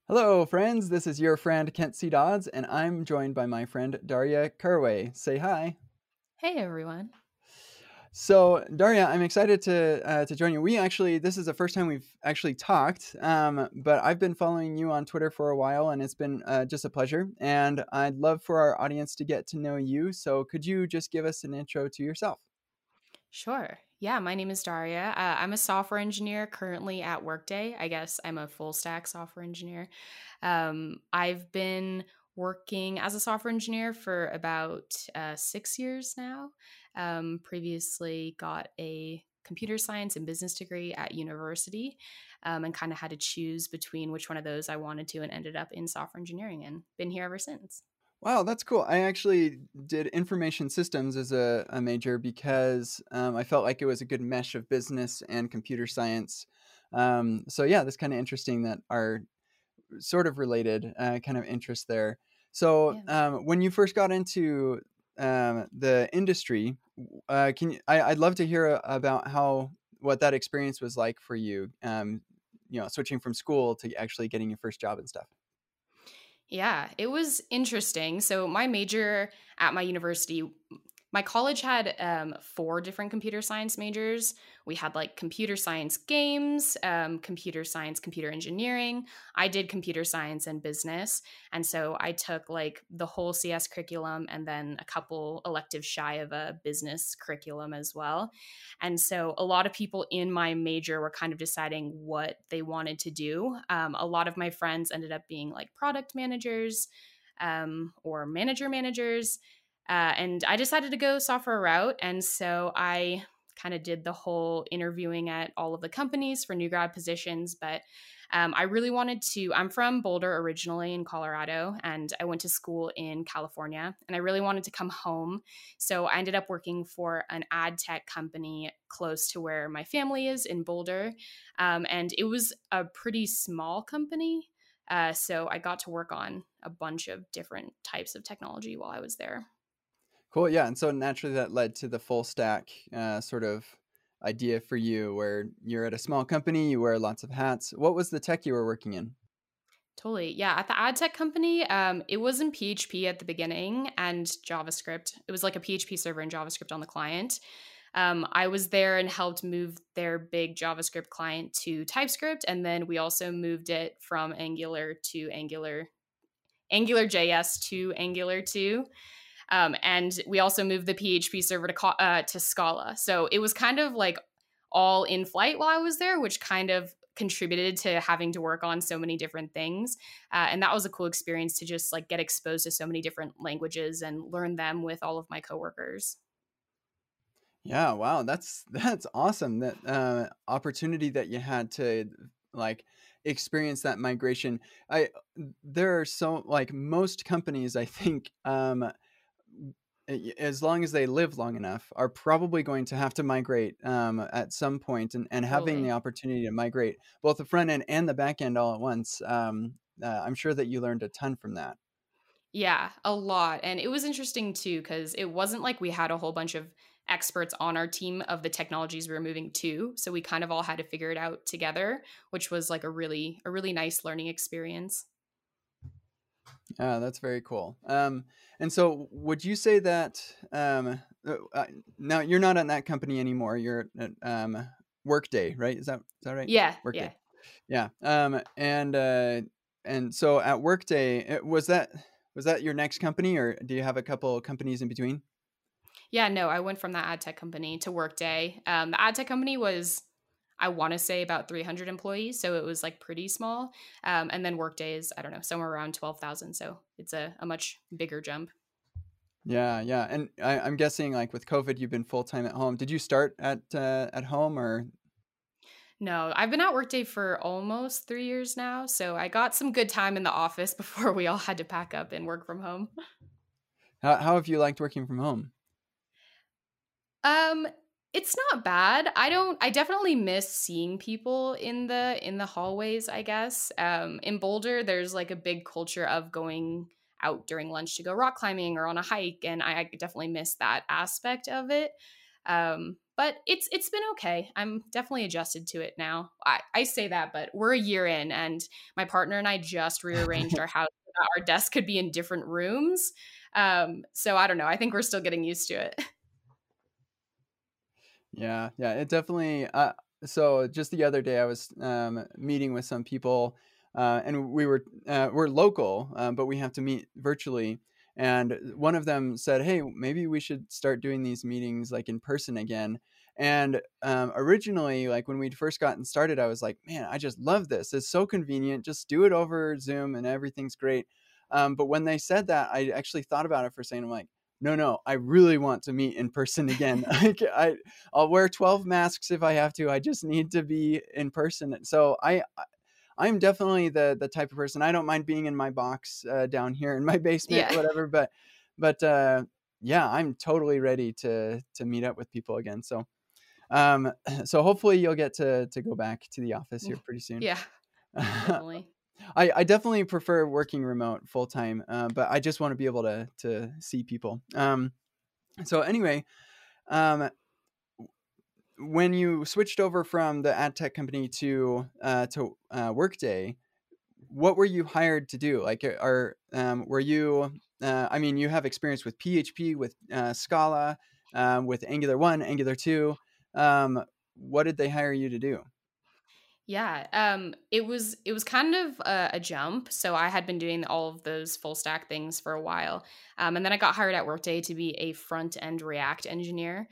Hello, friends. This is your friend Kent C. Dodds, and I'm joined by my friend Daria Carway. Say hi. Hey everyone. So, Daria, I'm excited to join you. This is the first time we've actually talked, but I've been following you on Twitter for a while, and it's been just a pleasure. And I'd love for our audience to get to know you. So, could you just give us an intro to yourself? Sure. Yeah, my name is Daria. I'm a software engineer currently at Workday. I guess I'm a full stack software engineer. I've been working as a software engineer for about 6 years now. Previously, got a computer science and business degree at university, and kind of had to choose between which one of those I wanted to, and ended up in software engineering and been here ever since. Wow, that's cool. I actually did information systems as a major because I felt like it was a good mesh of business and computer science. So yeah, that's kind of interesting that our sort of related kind of interest there. So Yeah. when you first got into the industry, I'd love to hear about how what that experience was like for you. Switching from school to actually getting your first job and stuff. Yeah, it was interesting. So, my major at my university, my college had four different computer science majors. We had like computer science games, computer science, computer engineering. I did computer science and business. And so I took like the whole CS curriculum and then a couple electives shy of a business curriculum as well. And so a lot of people in my major were kind of deciding what they wanted to do. A lot of my friends ended up being like product managers or managers. And I decided to go software route. And so I kind of did the whole interviewing at all of the companies for new grad positions. But I really wanted to, I'm from Boulder originally in Colorado, and I went to school in California, and I really wanted to come home. So I ended up working for an ad tech company close to where my family is in Boulder. And it was a pretty small company. So I got to work on a bunch of different types of technology while I was there. Cool. Yeah. And so naturally that led to the full stack sort of idea for you where you're at a small company, you wear lots of hats. What was the tech you were working in? Totally. Yeah. At the ad tech company, it was in PHP at the beginning and JavaScript. It was like a PHP server and JavaScript on the client. I was there and helped move their big JavaScript client to TypeScript. And then we also moved it from Angular to Angular JS to Angular 2. And we also moved the PHP server to Scala. So it was kind of like all in flight while I was there, which kind of contributed to having to work on so many different things. And that was a cool experience to just like get exposed to so many different languages and learn them with all of my coworkers. Yeah, wow, that's awesome. That opportunity that you had to like experience that migration. I There are so like most companies, I think, as long as they live long enough, are probably going to have to migrate at some point, and having the Totally. opportunity to migrate both the front end and the back end all at once. I'm sure that you learned a ton from that. Yeah, a lot. And it was interesting too, because it wasn't like we had a whole bunch of experts on our team of the technologies we were moving to. So we kind of all had to figure it out together, which was like a really nice learning experience. That's very cool. And so, would you say that now you're not at that company anymore? You're at Workday, right? Is that right? Yeah, Workday. yeah. Yeah. And so at Workday, was that your next company, or do you have a couple companies in between? Yeah, no, I went from that ad tech company to Workday. The ad tech company was, I want to say, about 300 employees. So it was like pretty small. And then Workday is, I don't know, somewhere around 12,000. So it's a much bigger jump. Yeah, yeah. And I'm guessing, like with COVID, you've been full time at home. Did you start at home, or No, I've been at Workday for almost 3 years now. So I got some good time in the office before we all had to pack up and work from home. how have you liked working from home? Um, it's not bad. I definitely miss seeing people in the hallways, I guess. In Boulder, there's like a big culture of going out during lunch to go rock climbing or on a hike, and I definitely miss that aspect of it. but it's been okay. I'm definitely adjusted to it now. I say that, but we're a year in, and my partner and I just rearranged our house so that our desk could be in different rooms. So I don't know. I think we're still getting used to it. Yeah, yeah, it definitely. So just the other day, I was meeting with some people, and we're local, but we have to meet virtually. And one of them said, "Hey, maybe we should start doing these meetings like in person again." And originally, like when we'd first gotten started, I was like, "Man, I just love this. It's so convenient. Just do it over Zoom, and everything's great." But when they said that, I actually thought about it for a second. I'm like, no, no, I really want to meet in person again. I'll wear 12 masks if I have to. I just need to be in person. So I'm definitely the type of person. I don't mind being in my box down here in my basement, Yeah. whatever. But yeah, I'm totally ready to meet up with people again. So so hopefully you'll get to go back to the office here pretty soon. Yeah, definitely. I definitely prefer working remote full time, but I just want to be able to see people. So anyway, um, when you switched over from the ad tech company to Workday, what were you hired to do? Like, are were you? I mean, you have experience with PHP, with Scala, with Angular 1, Angular 2. What did they hire you to do? Yeah, it was kind of a jump. So I had been doing all of those full stack things for a while, and then I got hired at Workday to be a front end React engineer.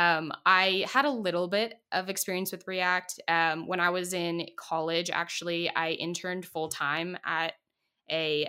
I had a little bit of experience with React when I was in college. Actually, I interned full time at a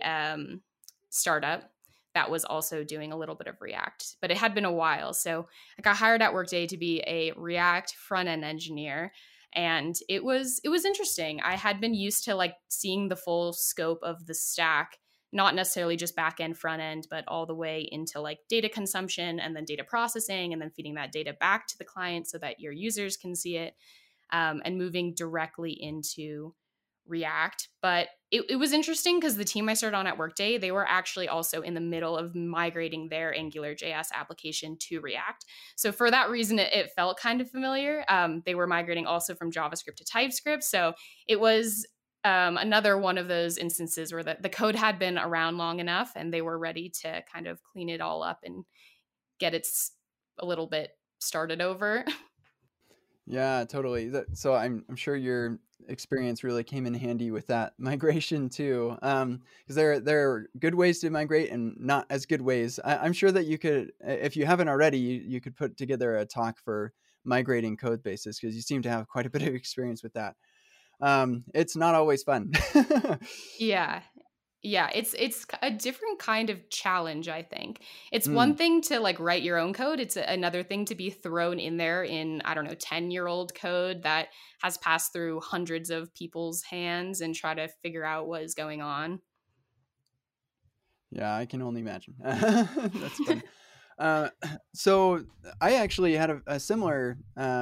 startup that was also doing a little bit of React, but it had been a while. So I got hired at Workday to be a React front end engineer, and it was interesting. I had been used to like seeing the full scope of the stack, not necessarily just back end, front end, but all the way into like data consumption and then data processing and then feeding that data back to the client so that your users can see it, and moving directly into React. But it was interesting because the team I started on at Workday, they were actually also in the middle of migrating their Angular JS application to React. So for that reason, it felt kind of familiar. They were migrating also from JavaScript to TypeScript. So it was another one of those instances where the code had been around long enough and they were ready to kind of clean it all up and get it a little bit started over. Yeah, totally. So I'm sure your experience really came in handy with that migration too, because there are good ways to migrate and not as good ways. I'm sure that you could, if you haven't already, you could put together a talk for migrating code bases because you seem to have quite a bit of experience with that. It's not always fun. Yeah. Yeah, it's a different kind of challenge, I think. It's Mm, one thing to like write your own code. It's another thing to be thrown in there in, I don't know, 10-year-old code that has passed through hundreds of people's hands and try to figure out what is going on. yeah, I can only imagine. That's fun. Uh, so I actually had a similar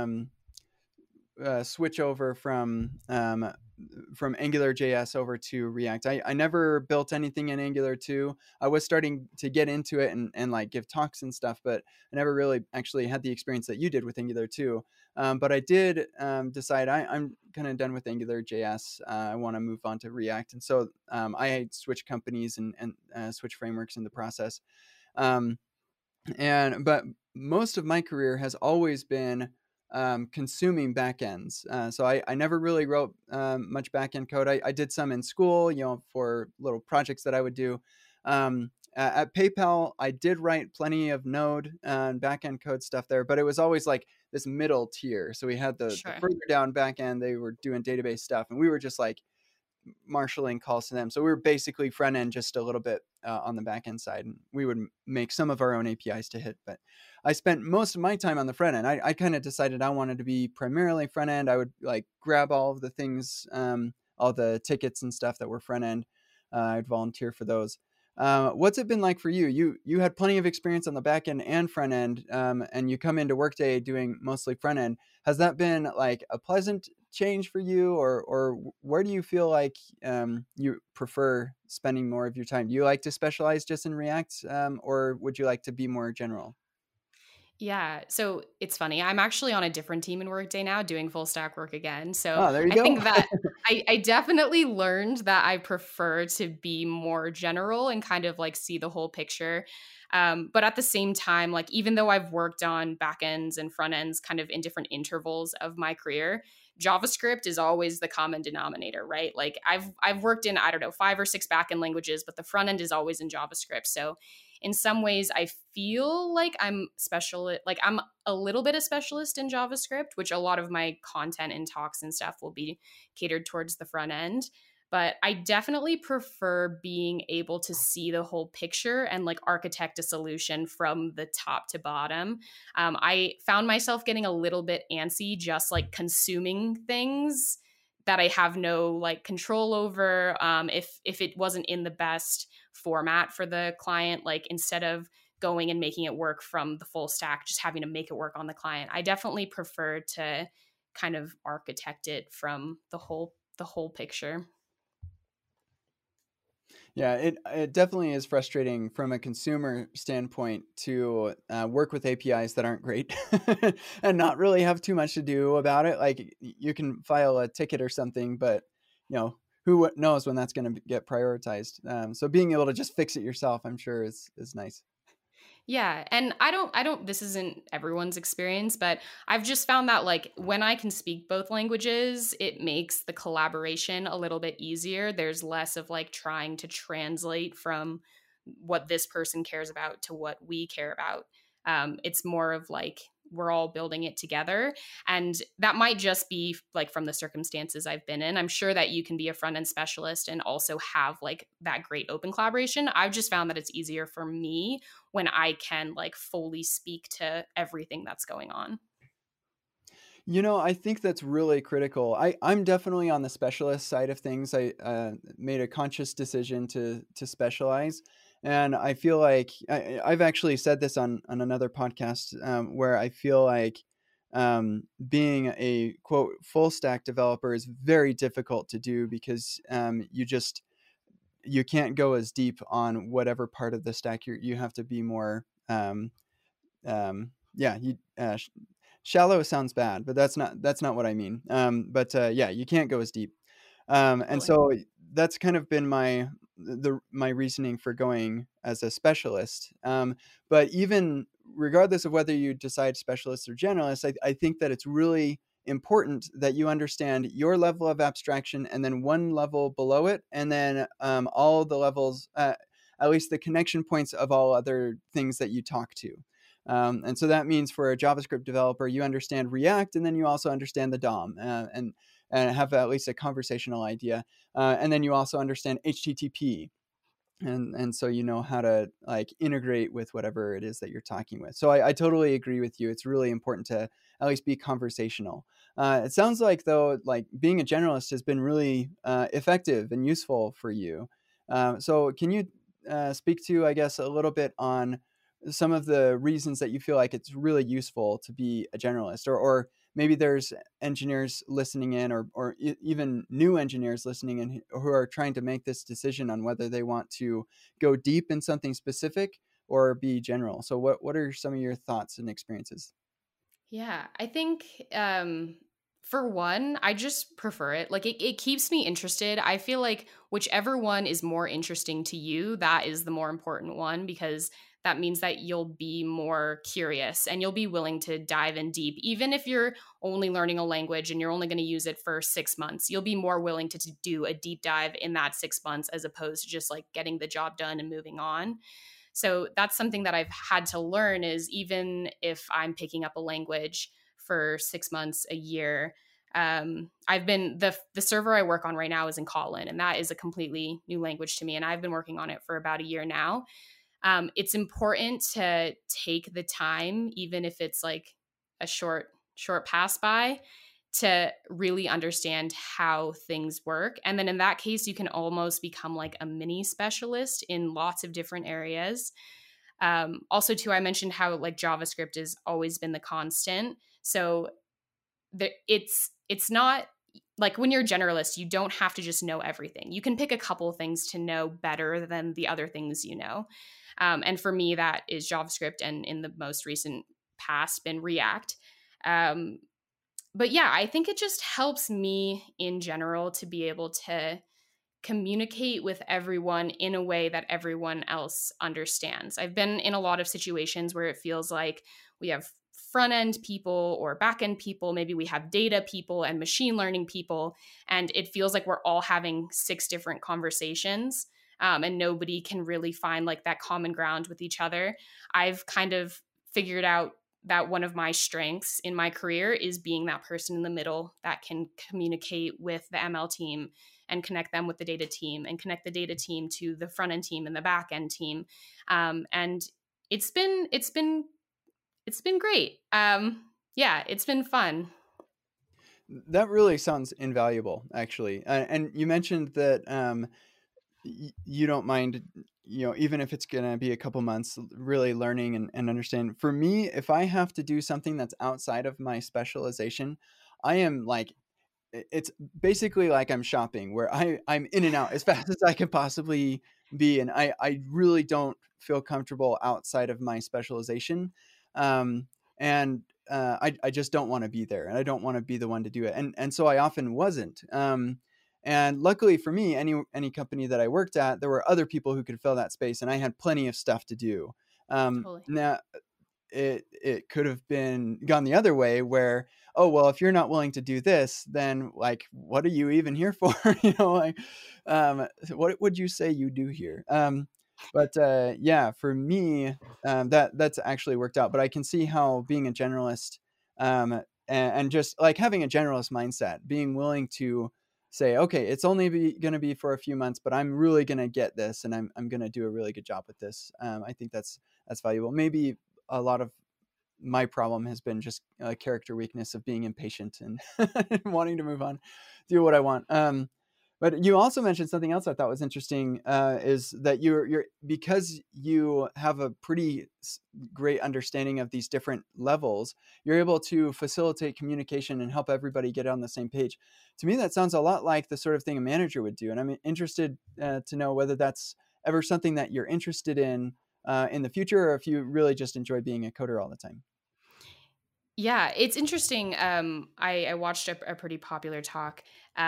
switch over from Angular JS over to React. I never built anything in Angular 2. I was starting to get into it and like give talks and stuff, but I never really actually had the experience that you did with Angular 2. But I did decide I'm kind of done with Angular JS. I want to move on to React. And so I switched companies and switched frameworks in the process. Um, but most of my career has always been consuming backends. So I never really wrote much backend code. I did some in school, for little projects that I would do. At PayPal, I did write plenty of Node and backend code stuff there, but it was always like this middle tier. So we had the Sure. further down backend, they were doing database stuff, and we were just like marshaling calls to them. So we were basically front end, just a little bit on the back end side, and we would make some of our own APIs to hit. But I spent most of my time on the front end. I kind of decided I wanted to be primarily front end. I would like grab all of the things, all the tickets and stuff that were front end. I'd volunteer for those. What's it been like for you? You had plenty of experience on the back end and front end, and you come into Workday doing mostly front end. Has that been like a pleasant change for you, or where do you feel like you prefer spending more of your time? Do you like to specialize just in React, or would you like to be more general? Yeah. So it's funny. I'm actually on a different team in Workday now doing full stack work again. So Oh, there you I go. think that I definitely learned that I prefer to be more general and kind of like see the whole picture. But at the same time, like even though I've worked on back ends and front ends kind of in different intervals of my career, JavaScript is always the common denominator, right? Like I've worked in, I don't know, 5 or 6 backend languages, but the front end is always in JavaScript. So in some ways I feel like I'm special, like I'm a little bit a specialist in JavaScript, which a lot of my content and talks and stuff will be catered towards the front end. But I definitely prefer being able to see the whole picture and like architect a solution from the top to bottom. I found myself getting a little bit antsy just like consuming things that I have no like control over. If it wasn't in the best format for the client, like instead of going and making it work from the full stack, just having to make it work on the client, I definitely prefer to kind of architect it from the whole picture. Yeah, it definitely is frustrating from a consumer standpoint to work with APIs that aren't great and not really have too much to do about it. Like you can file a ticket or something, but who knows when that's going to get prioritized. So being able to just fix it yourself, I'm sure is nice. Yeah, and I don't this isn't everyone's experience, but I've just found that like when I can speak both languages, it makes the collaboration a little bit easier. There's less of like trying to translate from what this person cares about to what we care about. It's more of like we're all building it together. And that might just be like from the circumstances I've been in. I'm sure that you can be a front end specialist and also have like that great open collaboration. I've just found that it's easier for me when I can like fully speak to everything that's going on. I think that's really critical. I'm definitely on the specialist side of things. I made a conscious decision to specialize, and I feel like I've actually said this on another podcast where I feel like being a quote full stack developer is very difficult to do because you can't go as deep on whatever part of the stack you have to be more yeah you shallow sounds bad, but that's not what I mean. But yeah, you can't go as deep. And Totally. so that's kind of been my reasoning for going as a specialist. But even regardless of whether you decide specialist or generalist, I think that it's really important that you understand your level of abstraction and then one level below it, and then all the levels, at least the connection points of all other things that you talk to. And so that means for a JavaScript developer, you understand React, and then you also understand the DOM, and have at least a conversational idea. And then you also understand HTTP, and so you know how to like integrate with whatever it is that you're talking with. So I totally agree with you. It's really important to at least be conversational. It sounds like though, like being a generalist has been really effective and useful for you. So can you speak to, I guess, a little bit on some of the reasons that you feel like it's really useful to be a generalist, or maybe there's engineers listening in, or even new engineers listening in who are trying to make this decision on whether they want to go deep in something specific or be general. So what are some of your thoughts and experiences? Yeah, I think for one, I just prefer it. Like it keeps me interested. I feel like whichever one is more interesting to you, that is the more important one because that means that you'll be more curious and you'll be willing to dive in deep. Even if you're only learning a language and you're only going to use it for 6 months, you'll be more willing to do a deep dive in that 6 months as opposed to just like getting the job done and moving on. So that's something that I've had to learn is even if I'm picking up a language for 6 months, a year, I've been the server I work on right now is in Kotlin, and that is a completely new language to me. And I've been working on it for about a year now. It's important to take the time, even if it's like a short pass by, to really understand how things work. And then in that case, you can almost become like a mini specialist in lots of different areas. Also, too, I mentioned how like JavaScript has always been the constant. So it's not like when you're a generalist, you don't have to just know everything. You can pick a couple things to know better than the other things you know. And for me, that is JavaScript. And in the most recent past been React. Um, but yeah, I think it just helps me in general to be able to communicate with everyone in a way that everyone else understands. I've been in a lot of situations where it feels like we have front end people or back end people, maybe we have data people and machine learning people, and it feels like we're all having six different conversations. And nobody can really find like that common ground with each other. I've kind of figured out that one of my strengths in my career is being that person in the middle that can communicate with the ML team and connect them with the data team and connect the data team to the front end team and the back end team. And it's been great. Yeah, it's been fun. That really sounds invaluable, actually. And you mentioned that you don't mind, even if it's going to be a couple months, really learning and understanding. For me, if I have to do something that's outside of my specialization, I am like, it's basically like I'm shopping, where I'm in and out as fast as I can possibly be. And I really don't feel comfortable outside of my specialization. And I just don't want to be there, and I don't want to be the one to do it. And so I often wasn't. And luckily for me, any company that I worked at, there were other people who could fill that space, and I had plenty of stuff to do. Totally. Now, it could have been gone the other way, where, oh well, if you're not willing to do this, then like, what are you even here for? Like, what would you say you do here? But yeah, for me, that's actually worked out. But I can see how being a generalist, and just like having a generalist mindset, being willing to say, okay, it's only going to be for a few months, but I'm really going to get this, and I'm going to do a really good job with this. I think that's valuable. Maybe a lot of my problem has been just a character weakness of being impatient and wanting to move on, do what I want. But you also mentioned something else I thought was interesting, is that you're because you have a pretty great understanding of these different levels, you're able to facilitate communication and help everybody get on the same page. To me, that sounds a lot like the sort of thing a manager would do. And I'm interested to know whether that's ever something that you're interested in the future, or if you really just enjoy being a coder all the time. Yeah, it's interesting. I watched a pretty popular talk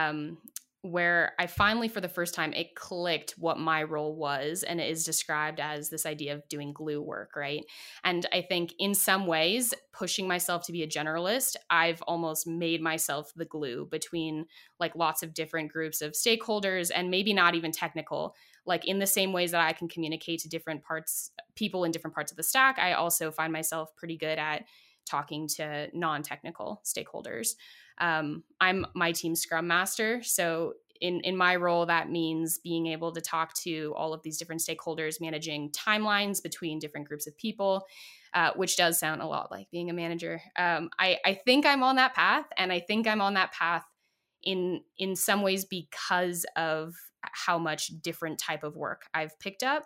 where I finally, for the first time, it clicked what my role was, and it is described as this idea of doing glue work, right? And I think in some ways, pushing myself to be a generalist, I've almost made myself the glue between like lots of different groups of stakeholders, and maybe not even technical. Like in the same ways that I can communicate to different people in different parts of the stack, I also find myself pretty good at talking to non-technical stakeholders. I'm my team scrum master. So in my role, that means being able to talk to all of these different stakeholders, managing timelines between different groups of people, which does sound a lot like being a manager. I think I'm on that path, and I think I'm on that path in some ways because of how much different type of work I've picked up.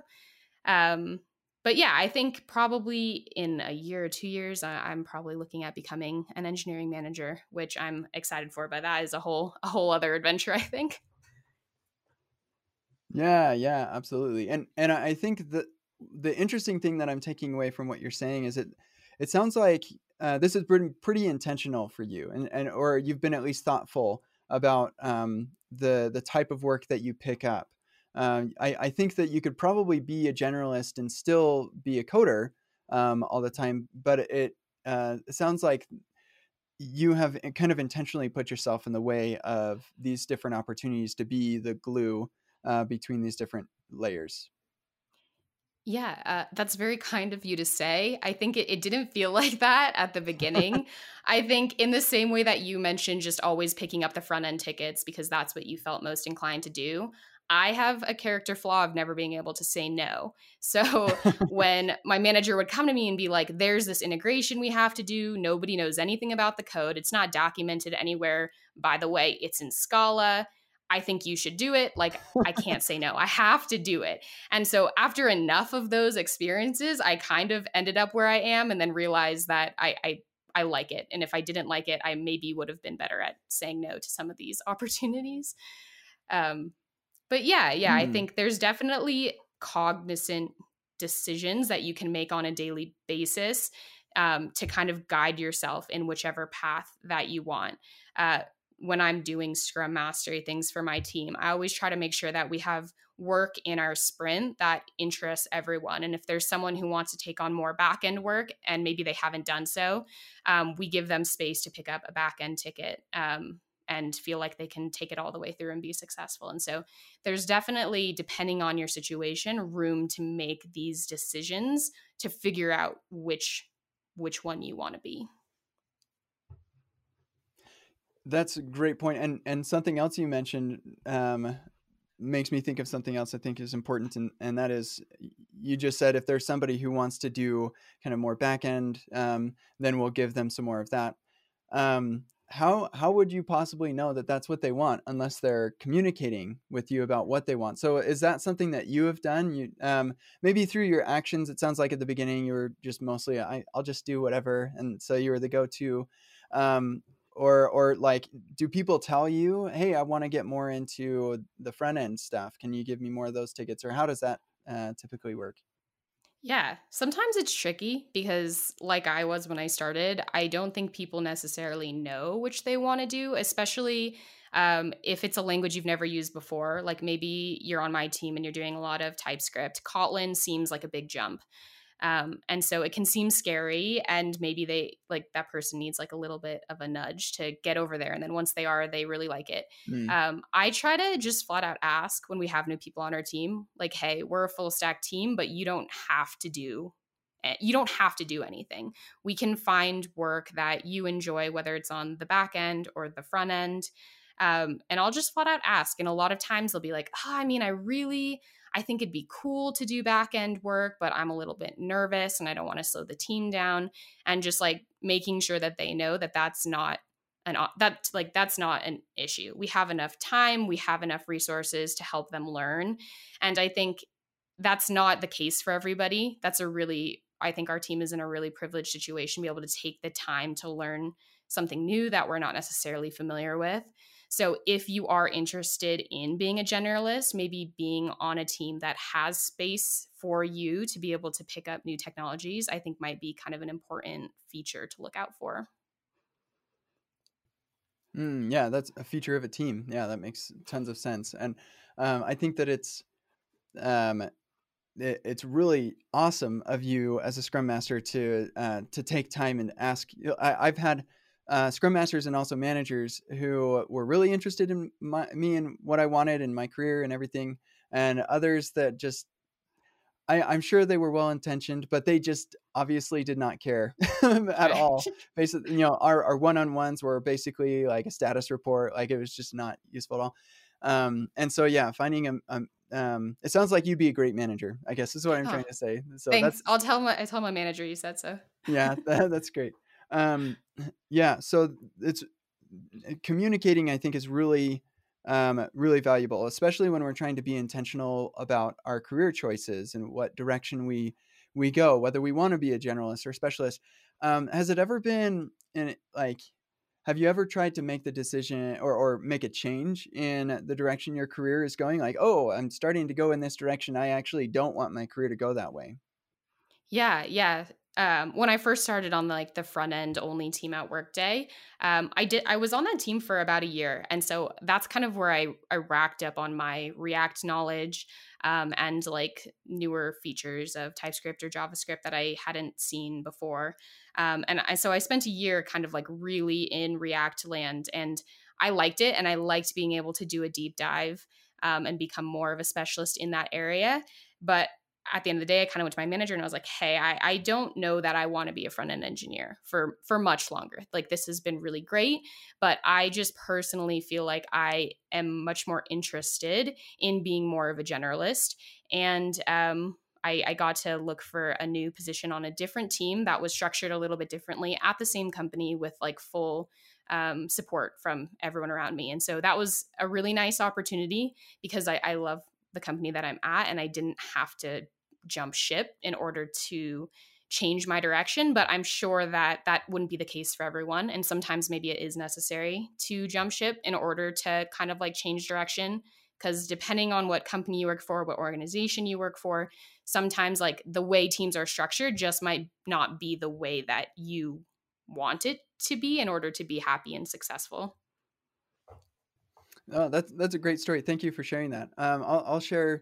But yeah, I think probably in a year or 2 years, I'm probably looking at becoming an engineering manager, which I'm excited for. But that is a whole other adventure, I think. Yeah, absolutely. And I think that the interesting thing that I'm taking away from what you're saying is it sounds like this has been pretty intentional for you, and or you've been at least thoughtful about the type of work that you pick up. I think that you could probably be a generalist and still be a coder all the time, but it sounds like you have kind of intentionally put yourself in the way of these different opportunities to be the glue between these different layers. Yeah, that's very kind of you to say. I think it didn't feel like that at the beginning. I think in the same way that you mentioned just always picking up the front end tickets because that's what you felt most inclined to do. I have a character flaw of never being able to say no. So when my manager would come to me and be like, there's this integration we have to do, nobody knows anything about the code, it's not documented anywhere. By the way, it's in Scala. I think you should do it. Like, I can't say no. I have to do it. And so after enough of those experiences, I kind of ended up where I am and then realized that I like it. And if I didn't like it, I maybe would have been better at saying no to some of these opportunities. But yeah, I Hmm. think there's definitely cognizant decisions that you can make on a daily basis to kind of guide yourself in whichever path that you want. When I'm doing Scrum Mastery things for my team, I always try to make sure that we have work in our sprint that interests everyone. And if there's someone who wants to take on more back end work and maybe they haven't done so, we give them space to pick up a back end ticket and feel like they can take it all the way through and be successful. And so there's definitely, depending on your situation, room to make these decisions to figure out which one you want to be. That's a great point. And something else you mentioned makes me think of something else I think is important. And that is, you just said, if there's somebody who wants to do kind of more back end, then we'll give them some more of that. How would you possibly know that that's what they want unless they're communicating with you about what they want? So is that something that you have done? You maybe through your actions, it sounds like at the beginning you were just mostly I'll just do whatever, and so you were the go-to. Or like, do people tell you, hey, I want to get more into the front end stuff, can you give me more of those tickets? Or how does that typically work? Yeah, sometimes it's tricky because, like I was when I started, I don't think people necessarily know which they want to do, especially if it's a language you've never used before. Like maybe you're on my team and you're doing a lot of TypeScript. Kotlin seems like a big jump. And so it can seem scary, and maybe they like that person needs like a little bit of a nudge to get over there. And then once they are, they really like it. Mm. I try to just flat out ask when we have new people on our team, like, hey, we're a full stack team, but you don't have to do anything. We can find work that you enjoy, whether it's on the back end or the front end. And I'll just flat out ask. And a lot of times they'll be like, I think it'd be cool to do back end work, but I'm a little bit nervous and I don't want to slow the team down. And just like making sure that they know that that's not an issue. We have enough time, we have enough resources to help them learn. And I think that's not the case for everybody. I think our team is in a really privileged situation to be able to take the time to learn something new that we're not necessarily familiar with. So if you are interested in being a generalist, maybe being on a team that has space for you to be able to pick up new technologies, I think might be kind of an important feature to look out for. Yeah, that's a feature of a team. Yeah, that makes tons of sense. And I think that um, it's really awesome of you as a Scrum Master to take time and ask. I've had Scrum Masters and also managers who were really interested in me and what I wanted in my career and everything, and others that just I'm sure they were well intentioned, but they just obviously did not care at Right. all. Basically, our one-on-ones were basically like a status report. Like it was just not useful at all. And so, yeah, finding it sounds like you'd be a great manager, I guess is what I'm Oh, trying to say. So thanks. I tell my manager you said so. yeah, that's great. Um, yeah, so it's communicating, I think, is really really valuable, especially when we're trying to be intentional about our career choices and what direction we go, whether we want to be a generalist or specialist. Has it ever been in like, have you ever tried to make the decision or make a change in the direction your career is going? Like, oh, I'm starting to go in this direction. I actually don't want my career to go that way. Yeah. When I first started on like the front end only team at Workday, I was on that team for about a year, and so that's kind of where I racked up on my React knowledge, and like newer features of TypeScript or JavaScript that I hadn't seen before. So I spent a year kind of like really in React land, and I liked it, and I liked being able to do a deep dive and become more of a specialist in that area. But at the end of the day, I kind of went to my manager and I was like, hey, I don't know that I want to be a front end engineer for much longer. Like this has been really great, but I just personally feel like I am much more interested in being more of a generalist. And I got to look for a new position on a different team that was structured a little bit differently at the same company with like full support from everyone around me. And so that was a really nice opportunity because I love the company that I'm at, and I didn't have to jump ship in order to change my direction. But I'm sure that that wouldn't be the case for everyone. And sometimes maybe it is necessary to jump ship in order to kind of like change direction because depending on what company you work for, what organization you work for, sometimes like the way teams are structured just might not be the way that you want it to be in order to be happy and successful. Oh, that's a great story. Thank you for sharing that. I'll share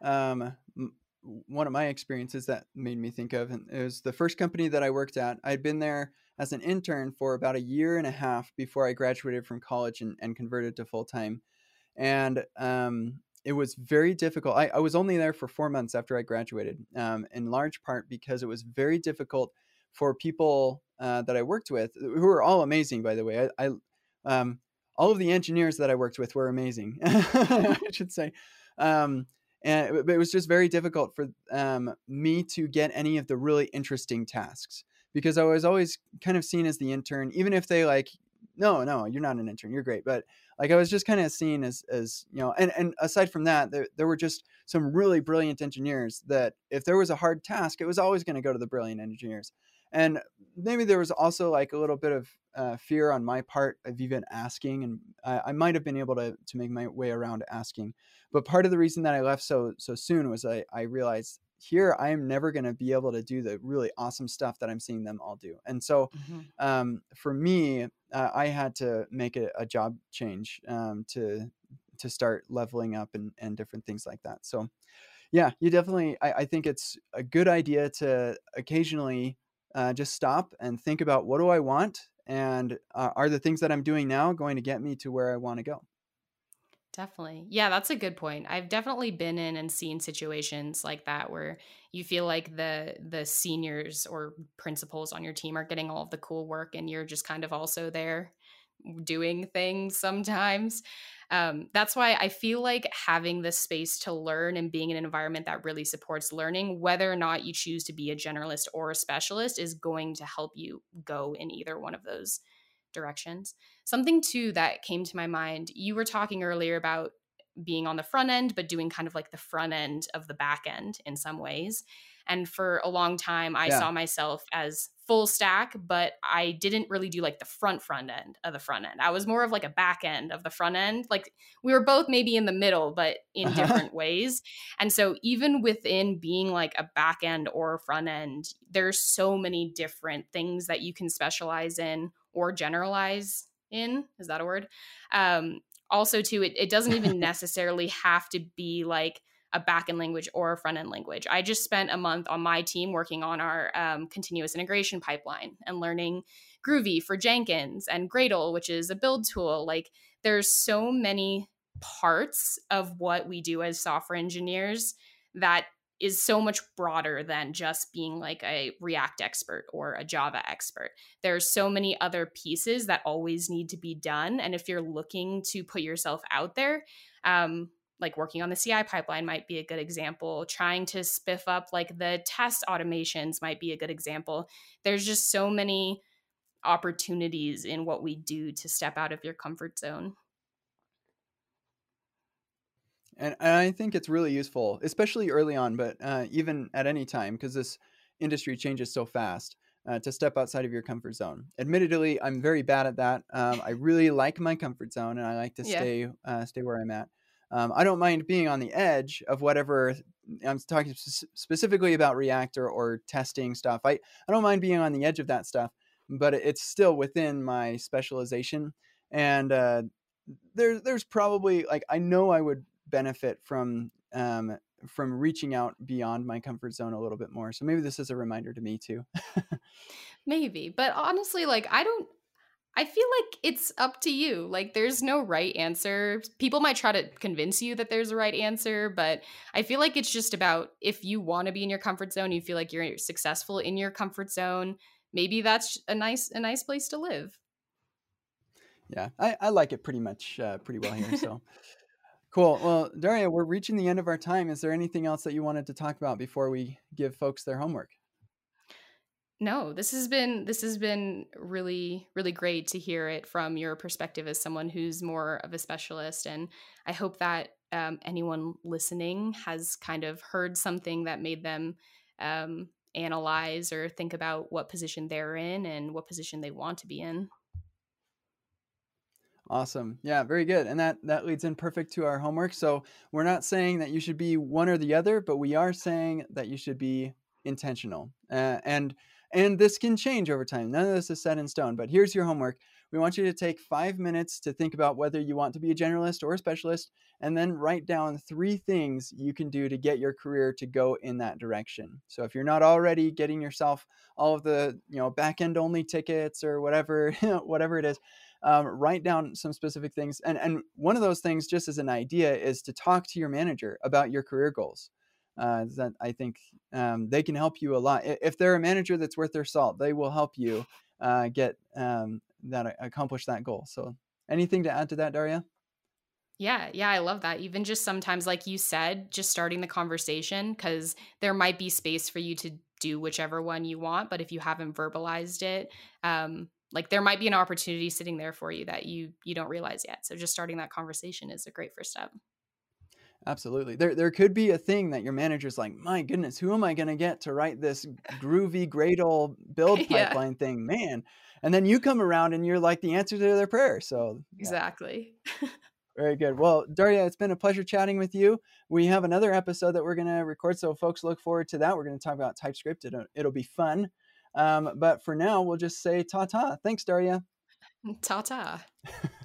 one of my experiences that made me think of, and it was the first company that I worked at. I'd been there as an intern for about a year and a half before I graduated from college and converted to full time. And it was very difficult. I was only there for 4 months after I graduated, in large part because it was very difficult for people that I worked with, who were all amazing, by the way. All of the engineers that I worked with were amazing, I should say. Um, but it was just very difficult for me to get any of the really interesting tasks because I was always kind of seen as the intern, even if they like, no, you're not an intern, you're great. But like I was just kind of seen as and aside from that, there were just some really brilliant engineers that if there was a hard task, it was always going to go to the brilliant engineers. And maybe there was also like a little bit of fear on my part of even asking, and I might have been able to make my way around asking. But part of the reason that I left so soon was I realized here I am never going to be able to do the really awesome stuff that I'm seeing them all do. And so Mm-hmm. for me, I had to make a job change to start leveling up and different things like that. So yeah, you definitely. I think it's a good idea to occasionally just stop and think about what do I want, and are the things that I'm doing now going to get me to where I want to go? Definitely. Yeah, that's a good point. I've definitely been in and seen situations like that where you feel like the seniors or principals on your team are getting all of the cool work and you're just kind of also there doing things sometimes. That's why I feel like having this space to learn and being in an environment that really supports learning, whether or not you choose to be a generalist or a specialist, is going to help you go in either one of those directions. Something too that came to my mind, you were talking earlier about being on the front end, but doing kind of like the front end of the back end in some ways. And for a long time, I Yeah. saw myself as full stack, but I didn't really do like the front end of the front end. I was more of like a back end of the front end. Like we were both maybe in the middle, but in Uh-huh. different ways. And so even within being like a back end or front end, there's so many different things that you can specialize in or generalize in. Is that a word? Also, too, it doesn't even necessarily have to be like a back end language or a front end language. I just spent a month on my team working on our continuous integration pipeline and learning Groovy for Jenkins and Gradle, which is a build tool. Like there's so many parts of what we do as software engineers that is so much broader than just being like a React expert or a Java expert. There's so many other pieces that always need to be done. And if you're looking to put yourself out there, like working on the CI pipeline might be a good example. Trying to spiff up like the test automations might be a good example. There's just so many opportunities in what we do to step out of your comfort zone. And I think it's really useful, especially early on, but even at any time, because this industry changes so fast, to step outside of your comfort zone. Admittedly, I'm very bad at that. I really like my comfort zone, and I like to Yeah. stay where I'm at. I don't mind being on the edge of whatever. I'm talking specifically about React or testing stuff. I don't mind being on the edge of that stuff, but it's still within my specialization. And there's probably like I know I would benefit from reaching out beyond my comfort zone a little bit more. So maybe this is a reminder to me too. Maybe. But honestly, like I feel like it's up to you. Like there's no right answer. People might try to convince you that there's a right answer, but I feel like it's just about if you want to be in your comfort zone, you feel like you're successful in your comfort zone, maybe that's a nice place to live. Yeah, I like it pretty well here. So cool. Well, Daria, we're reaching the end of our time. Is there anything else that you wanted to talk about before we give folks their homework? No, this has been really really great to hear it from your perspective as someone who's more of a specialist, and I hope that anyone listening has kind of heard something that made them analyze or think about what position they're in and what position they want to be in. Awesome. Yeah, very good. And that leads in perfect to our homework. So we're not saying that you should be one or the other, but we are saying that you should be intentional. And this can change over time. None of this is set in stone. But here's your homework. We want you to take 5 minutes to think about whether you want to be a generalist or a specialist, and then write down 3 things you can do to get your career to go in that direction. So if you're not already getting yourself all of the back end only tickets or whatever whatever it is, write down some specific things. And one of those things, just as an idea, is to talk to your manager about your career goals. That I think they can help you a lot. If they're a manager that's worth their salt, they will help you get that accomplish that goal. So, anything to add to that, Daria? Yeah, yeah, I love that. Even just sometimes, like you said, just starting the conversation, because there might be space for you to do whichever one you want. But if you haven't verbalized it, like there might be an opportunity sitting there for you that you don't realize yet. So just starting that conversation is a great first step. Absolutely. There could be a thing that your manager's like, my goodness, who am I going to get to write this groovy Gradle build Yeah, pipeline thing, man? And then you come around and you're like the answer to their prayer. So yeah, exactly. very good. Well, Daria, it's been a pleasure chatting with you. We have another episode that we're going to record, so folks look forward to that. We're going to talk about TypeScript. It'll be fun. But for now, we'll just say ta ta. Thanks, Daria. Ta ta.